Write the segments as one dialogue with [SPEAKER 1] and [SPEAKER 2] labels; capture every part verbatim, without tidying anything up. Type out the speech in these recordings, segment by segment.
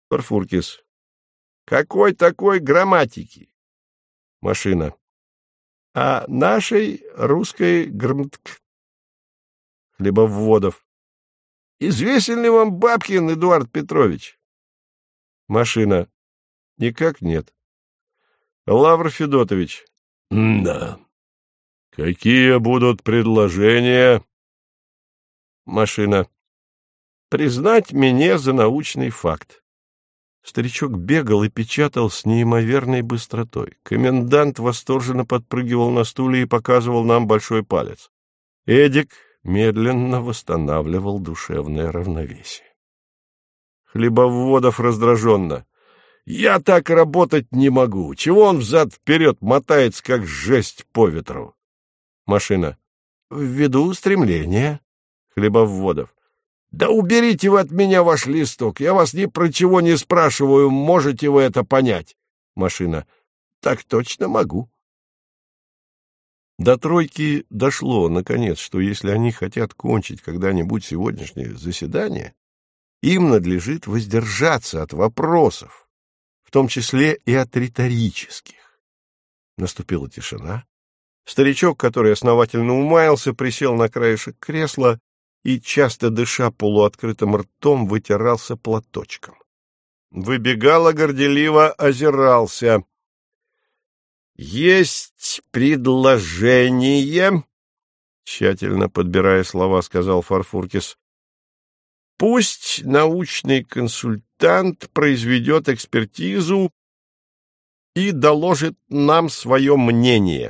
[SPEAKER 1] Фарфуркис. Какой такой грамматики? Машина. А нашей русской грмтк. Хлебоводов. Известен ли вам Бабкин Эдуард Петрович? Машина. Никак нет. Лавр Федотович. Да. Какие будут предложения? Машина. Признать меня за научный факт. Старичок бегал и печатал с неимоверной быстротой. Комендант восторженно подпрыгивал на стуле и показывал нам большой палец. Эдик медленно восстанавливал душевное равновесие. Хлебоводов раздраженно. «Я так работать не могу. Чего он взад-вперед мотается, как жесть по ветру?» Машина. «Ввиду стремления». Хлебоводов. «Да уберите вы от меня ваш листок. Я вас ни про чего не спрашиваю. Можете вы это понять?» Машина. «Так точно могу». До тройки дошло, наконец, что если они хотят кончить когда-нибудь сегодняшнее заседание, им надлежит воздержаться от вопросов, в том числе и от риторических. Наступила тишина. Старичок, который основательно умаялся, присел на краешек кресла и, часто дыша полуоткрытым ртом, вытирался платочком. Выбегало горделиво озирался. «Есть предложение», — тщательно подбирая слова, сказал Фарфуркис. «Пусть научный консультант произведет экспертизу и доложит нам свое мнение».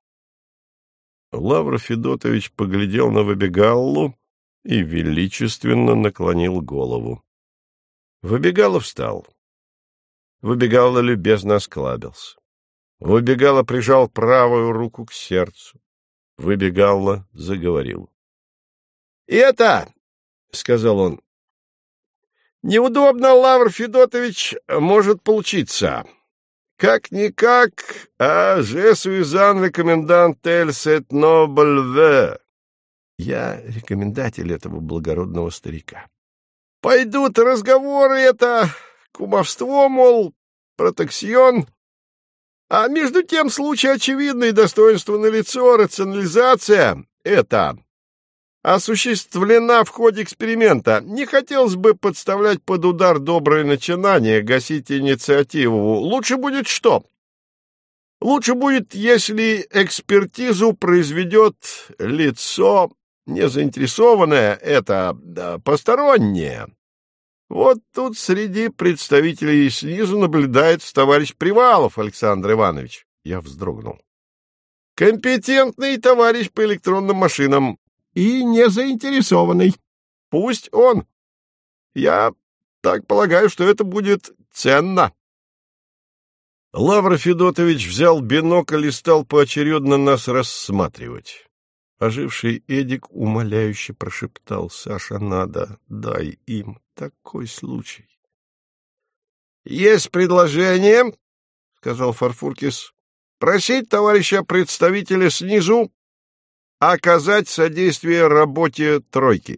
[SPEAKER 1] Лавр Федотович поглядел на Выбегаллу и величественно наклонил голову. Выбегало встал. Выбегалла любезно осклабился. Выбегалла прижал правую руку к сердцу. Выбегалла заговорил. — Это, — сказал он, — неудобно, Лавр Федотович, может получиться. Как-никак, а же суизан рекомендант эль сет нобль в. Я рекомендатель этого благородного старика. Пойдут разговоры это, кумовство, мол, протекцион. А между тем случай очевидный, достоинство налицо, рационализация — это осуществлена в ходе эксперимента. Не хотелось бы подставлять под удар доброе начинание, гасить инициативу. Лучше будет что? Лучше будет, если экспертизу произведет лицо незаинтересованное, это да, постороннее. Вот тут среди представителей снизу наблюдается товарищ Привалов Александр Иванович. Я вздрогнул. Компетентный товарищ по электронным машинам и незаинтересованный. Пусть он. Я так полагаю, что это будет ценно. Лавр Федотович взял бинокль и стал поочередно нас рассматривать. Оживший Эдик умоляюще прошептал: «Саша, надо, дай им такой случай». «Есть предложение, — сказал Фарфуркис, — просить товарища представителя снизу оказать содействие работе тройки».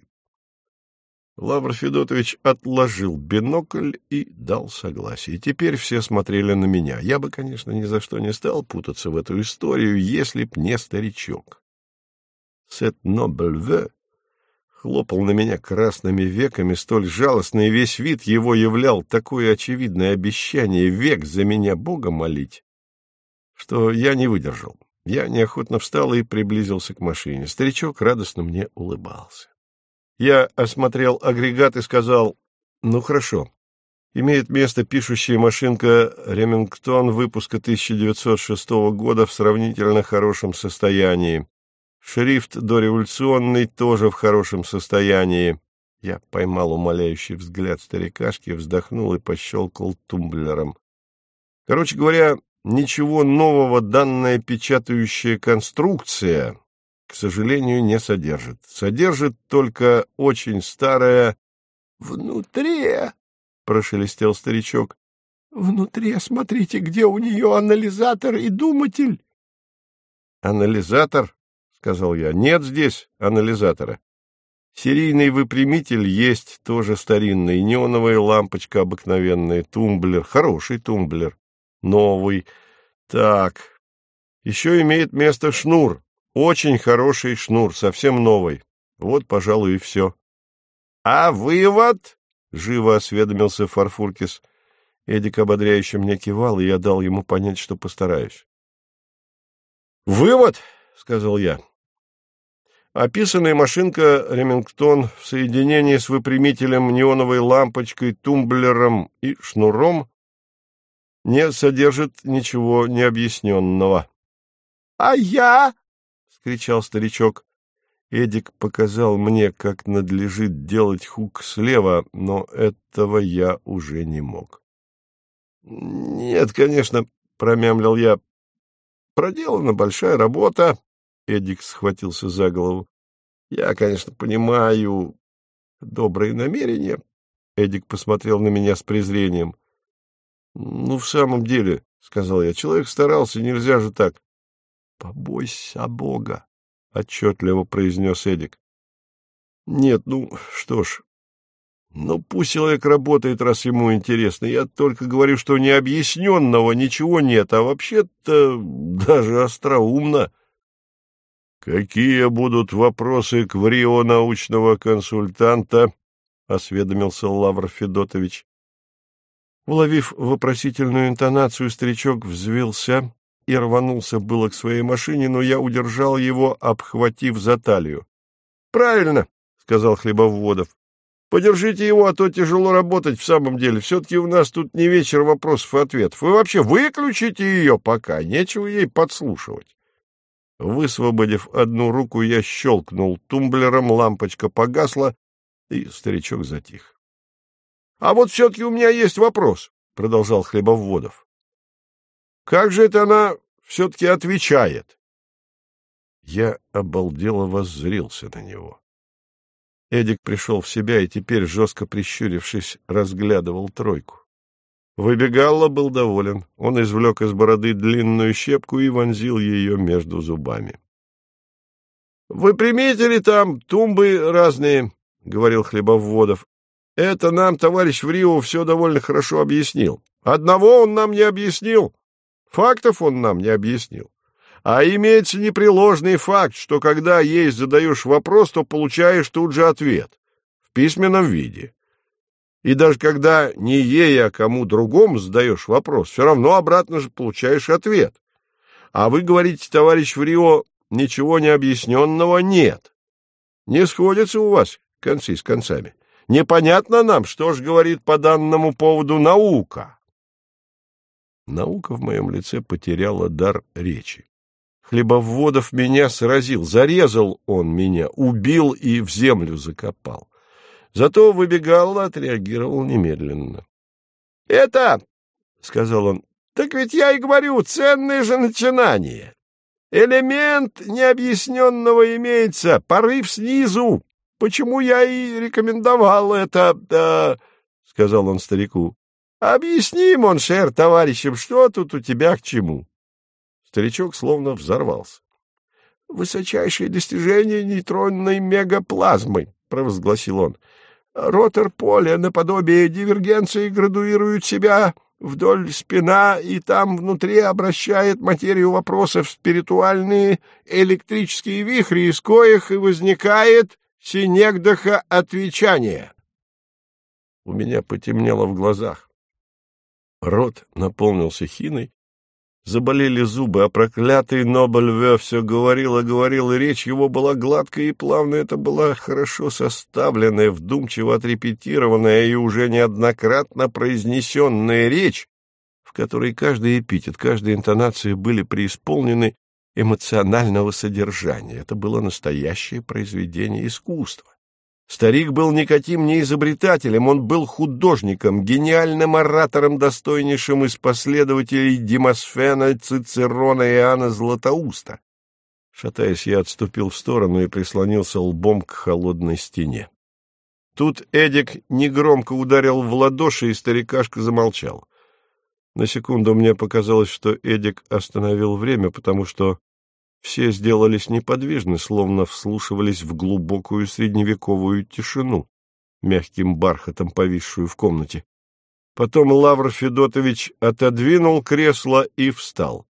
[SPEAKER 1] Лавр Федотович отложил бинокль и дал согласие. Теперь все смотрели на меня. Я бы, конечно, ни за что не стал путаться в эту историю, если б не старичок. Сет нобль в хлопал на меня красными веками, столь жалостный весь вид его являл такое очевидное обещание век за меня Бога молить, что я не выдержал. Я неохотно встал и приблизился к машине. Старичок радостно мне улыбался. Я осмотрел агрегат и сказал: «Ну, хорошо. Имеет место пишущая машинка «Ремингтон» выпуска тысяча девятьсот шестого года в сравнительно хорошем состоянии. Шрифт дореволюционный тоже в хорошем состоянии». Я поймал умоляющий взгляд старикашки, вздохнул и пощелкал тумблером. Короче говоря, ничего нового данная печатающая конструкция, к сожалению, не содержит. Содержит только очень старое... — Внутри, — прошелестел старичок, — внутри, смотрите, где у нее анализатор и думатель. — Анализатор? — сказал я. — Нет здесь анализатора. Серийный выпрямитель есть, тоже старинный, неоновая лампочка обыкновенная, тумблер, хороший тумблер, новый. Так, еще имеет место шнур, очень хороший шнур, совсем новый. Вот, пожалуй, и все. — А вывод? — живо осведомился Фарфуркис. Эдик ободряюще мне кивал, и я дал ему понять, что постараюсь. — Вывод, — сказал я. Описанная машинка «Ремингтон» в соединении с выпрямителем, неоновой лампочкой, тумблером и шнуром не содержит ничего необъясненного. — А я? — скричал старичок. Эдик показал мне, как надлежит делать хук слева, но этого я уже не мог. — Нет, конечно, — промямлил я. — Проделана большая работа. Эдик схватился за голову. — Я, конечно, понимаю добрые намерения. Эдик посмотрел на меня с презрением. — Ну, в самом деле, — сказал я, — человек старался, нельзя же так. — Побойся Бога, — отчетливо произнес Эдик. — Нет, ну, что ж, ну, пусть человек работает, раз ему интересно. Я только говорю, что необъясненного ничего нет, а вообще-то даже остроумно. — Какие будут вопросы к врио научного консультанта? — осведомился Лавр Федотович. Уловив вопросительную интонацию, старичок взвился и рванулся было к своей машине, но я удержал его, обхватив за талию. — Правильно, — сказал Хлебоводов. — Подержите его, а то тяжело работать в самом деле. Все-таки у нас тут не вечер вопросов и ответов. Вы вообще выключите ее пока, нечего ей подслушивать. Высвободив одну руку, я щелкнул тумблером, лампочка погасла, и старичок затих. — А вот все-таки у меня есть вопрос, — продолжал Хлебоводов. — Как же это она все-таки отвечает? Я обалдело воззрился на него. Эдик пришел в себя и теперь, жестко прищурившись, разглядывал тройку. Выбегалла был доволен. Он извлек из бороды длинную щепку и вонзил ее между зубами. — Выпрямители там, тумбы разные, — говорил Хлебоводов. — Это нам товарищ Врио все довольно хорошо объяснил. Одного он нам не объяснил, фактов он нам не объяснил. А имеется непреложный факт, что когда ей задаешь вопрос, то получаешь тут же ответ в письменном виде. И даже когда не ей, а кому другому задаешь вопрос, все равно обратно же получаешь ответ. А вы говорите, товарищ Врио, ничего необъясненного нет. Не сходятся у вас концы с концами. Непонятно нам, что ж говорит по данному поводу наука. Наука в моем лице потеряла дар речи. Хлебоводов меня сразил, зарезал он меня, убил и в землю закопал. Зато Выбегалла отреагировал немедленно. — Это, — сказал он, — так ведь я и говорю, ценное же начинание. Элемент необъясненного имеется, порыв снизу. Почему я и рекомендовал это, да, — сказал он старику. — Объясни, моншер, товарищам, что тут у тебя к чему. Старичок словно взорвался. — Высочайшее достижение нейтронной мегаплазмы, — провозгласил он. Ротор поля наподобие дивергенции градуирует себя вдоль спина и там внутри обращает материю вопросов в спиритуальные электрические вихри, из коих и возникает синегдоха отвечание. У меня потемнело в глазах. Рот наполнился хиной, заболели зубы, а проклятый Нобель все говорил и говорил, и речь его была гладкая и плавная. Это была хорошо составленная, вдумчиво отрепетированная и уже неоднократно произнесенная речь, в которой каждый эпитет, каждая интонация были преисполнены эмоционального содержания. Это было настоящее произведение искусства. Старик был никаким не изобретателем, он был художником, гениальным оратором, достойнейшим из последователей Демосфена, Цицерона и Иоанна Златоуста. Шатаясь, я отступил в сторону и прислонился лбом к холодной стене. Тут Эдик негромко ударил в ладоши, и старикашка замолчал. На секунду мне показалось, что Эдик остановил время, потому что Все сделались неподвижны, словно вслушивались в глубокую средневековую тишину, мягким бархатом повисшую в комнате. Потом Лавр Федотович отодвинул кресло и встал.